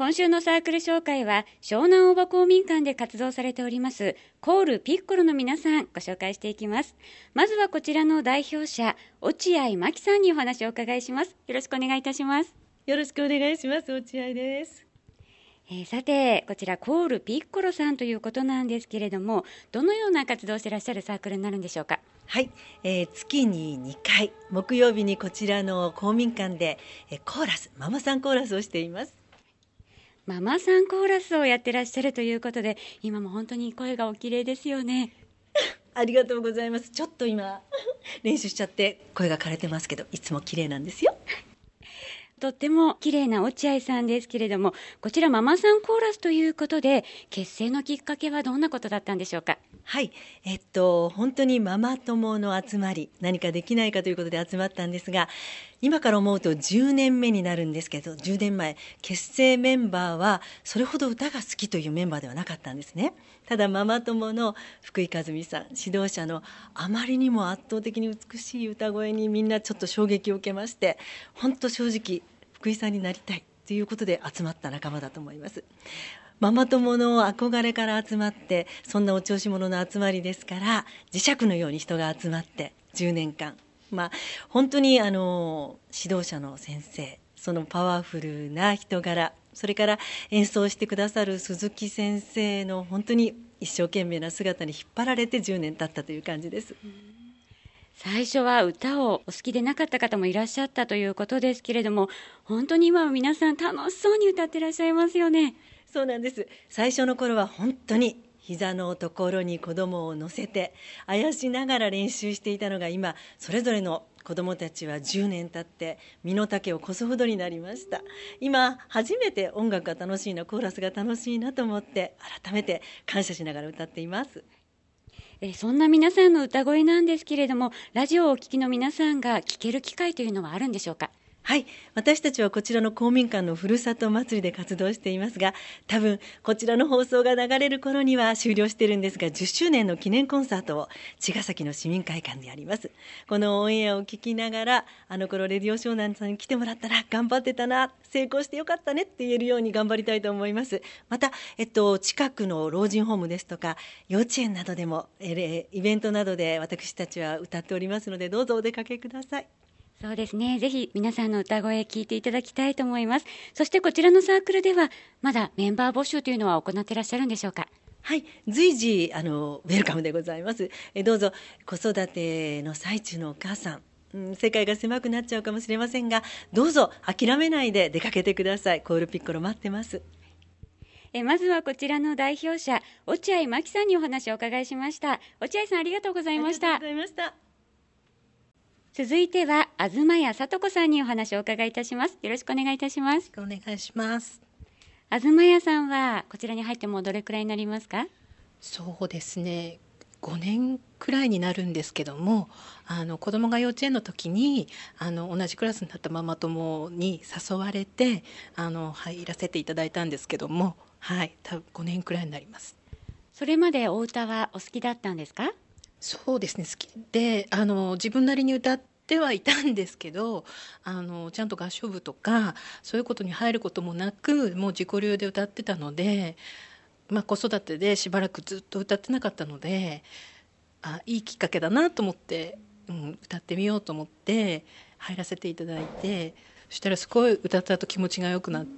今週のサークル紹介は湘南大場公民館で活動されておりますコールピッコロの皆さん、ご紹介していきます。まずはこちらの代表者、落合真紀さんにお話をお伺いします。よろしくお願いいたします。 よろしくお願いします。落合です。 さて、こちらコールピッコロさんということなんですけれども、どのような活動をしていらっしゃるサークルになるんでしょうか。 はい、月に2回木曜日にこちらの公民館でコーラス、ママさんコーラスをしています。 ママさんコーラスをやってらっしゃるということで、今も本当に声がお綺麗ですよね。 ありがとうございます。ちょっと今練習しちゃって声が枯れてますけど、いつも綺麗なんですよ。 とっても綺麗な落合さんですけれども、こちらママさんコーラスということで、結成のきっかけはどんなことだったんでしょうか。 はい、本当にママ友の集まり、何かできないかということで集まったんですが、今から思うと10年目になるんですけど、10年前結成メンバーはそれほど歌が好きというメンバーではなかったんですね。ただママ友の福井和美さん、指導者のあまりにも圧倒的に美しい歌声にみんなちょっと衝撃を受けまして、本当正直福井さんになりたいということで集まった仲間だと思います。ママ友の憧れから集まって、そんなお調子者の集まりですから、磁石のように人が集まって10年間、本当に指導者の先生、そのパワフルな人柄、それから演奏してくださる鈴木先生の本当に一生懸命な姿に引っ張られて10年経ったという感じです。 最初は歌をお好きでなかった方もいらっしゃったということですけれども、本当に今は皆さん楽しそうに歌ってらっしゃいますよね。 そうなんです。最初の頃は本当に膝のところに子供を乗せてあやしながら練習していたのが、今それぞれの子供たちは10年経って身の丈を越すほどになりました。今初めて音楽が楽しいな、コーラスが楽しいなと思って改めて感謝しながら歌っています。 そんな皆さんの歌声なんですけれども、ラジオをお聞きの皆さんが聞ける機会というのはあるんでしょうか。 はい、私たちはこちらの公民館のふるさと祭りで活動していますが、多分こちらの放送が流れる頃には終了しているんですが、10周年の記念コンサートを茅ヶ崎の市民会館でやります。このオンエアを聞きながら、あの頃レディオ湘南さんに来てもらったら頑張ってたな、成功してよかったねって言えるように頑張りたいと思います。また、近くの老人ホームですとか幼稚園などでも、イベントなどで私たちは歌っておりますので、どうぞお出かけください。 そうですね。ぜひ皆さんの歌声聞いていただきたいと思います。そしてこちらのサークルではまだメンバー募集というのは行っていらっしゃるんでしょうか。 はい、随時ウェルカムでございます。どうぞ子育ての最中のお母さん、世界が狭くなっちゃうかもしれませんが、どうぞ諦めないで出かけてください。コールピッコロ待ってます。 まずはこちらの代表者、落合真紀さんにお話をお伺いしました。落合さん、ありがとうございました。 ありがとうございました。 続いては東谷聡子さんにお話をお伺いいたします。よろしくお願いいたします。 お願いします。 東谷さんはこちらに入ってもうどれくらいになりますか？ そうですね、5年くらいになるんですけども、子供が幼稚園の時に同じクラスになったママ友に誘われて入らせていただいたんですけども、はい、多分5年くらいになります。 それまでお歌はお好きだったんですか？ そうですね、好きで自分なりに歌ってはいたんですけど、ちゃんと合唱部とかそういうことに入ることもなく、もう自己流で歌ってたので、子育てでしばらくずっと歌ってなかったので、いいきっかけだなと思って、歌ってみようと思って入らせていただいて、そしたらすごい歌った後気持ちが良くなって、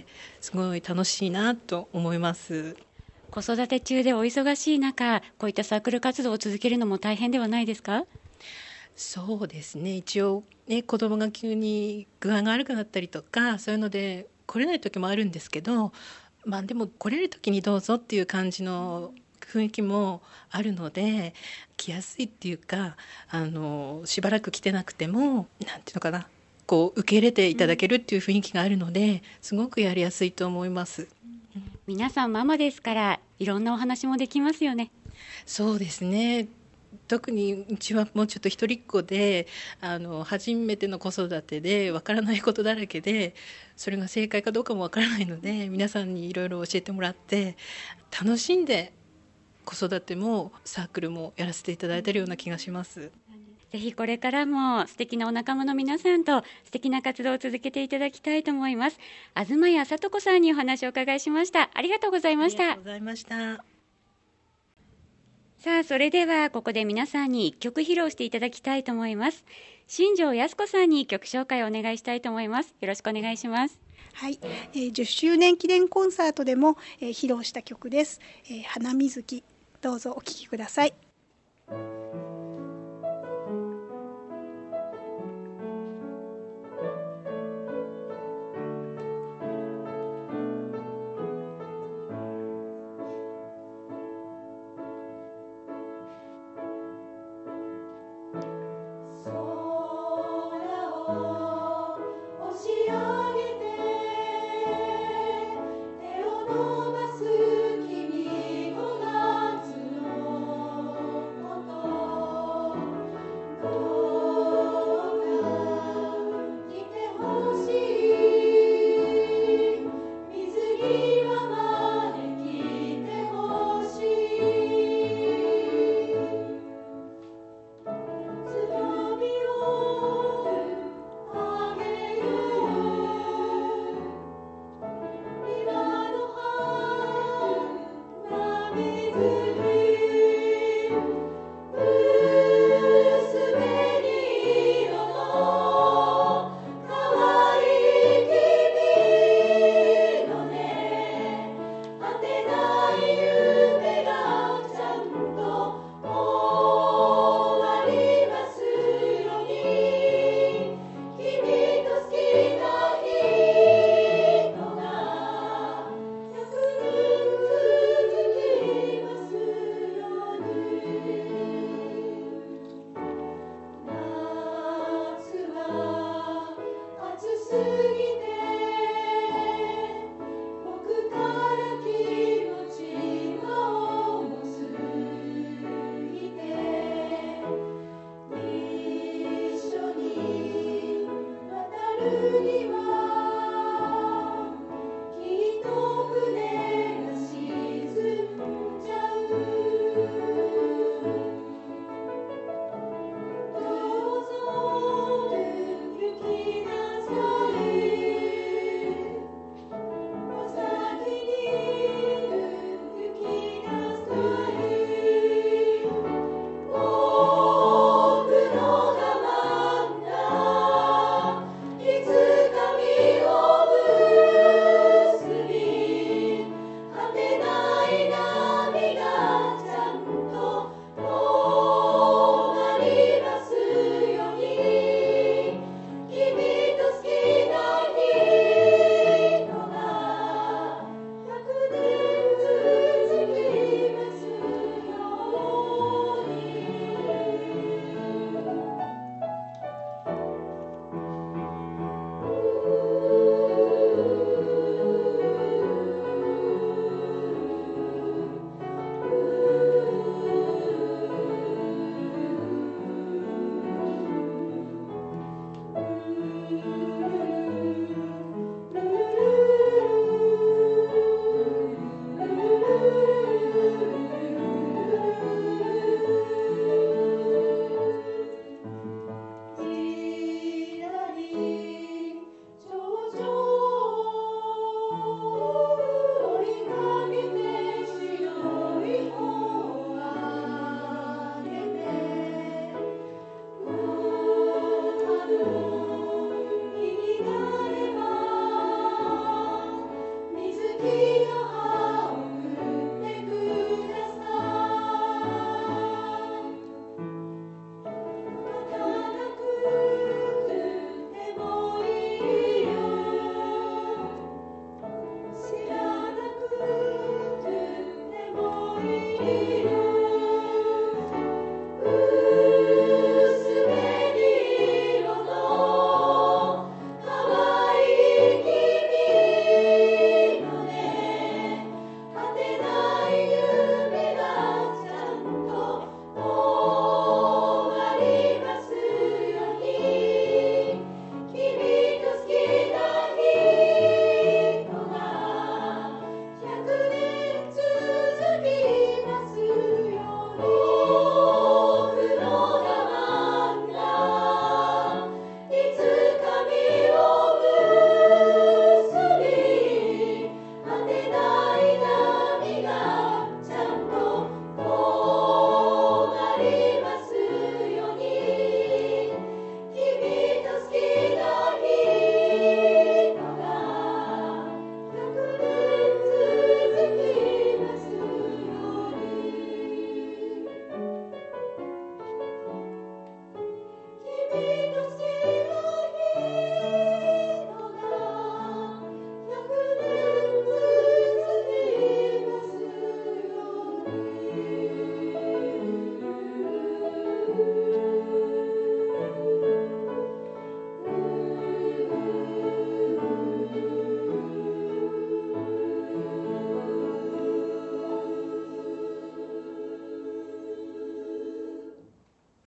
すごい楽しいなと思います。 子育て中でお忙しい中、こういったサークル活動を続けるのも大変ではないですか？ そうですね、一応ね、子供が急に具合が悪くなったりとか、そういうので来れない時もあるんですけど、でも来れる時にどうぞっていう感じの雰囲気もあるので、来やすいっていうか、しばらく来てなくてもなんていうのかな、こう受け入れていただけるっていう雰囲気があるので、すごくやりやすいと思います。 皆さんママですからいろんなお話もできますよね。 そうですね、特にうちはもうちょっと一人っ子で、初めての子育てでわからないことだらけで、それが正解かどうかもわからないので、皆さんにいろいろ教えてもらって楽しんで子育てもサークルもやらせていただいているような気がします。 ぜひこれからも素敵なお仲間の皆さんと素敵な活動を続けていただきたいと思います。東谷聡子さんにお話をお伺いしました。ありがとうございました。 ありがとうございました。 さあ、それではここで皆さんに一曲披露していただきたいと思います。新庄康子さんに曲紹介をお願いしたいと思います。よろしくお願いします。 はい、10周年記念コンサートでも、披露した曲です。花水木、どうぞお聴きください。 押し上げて手を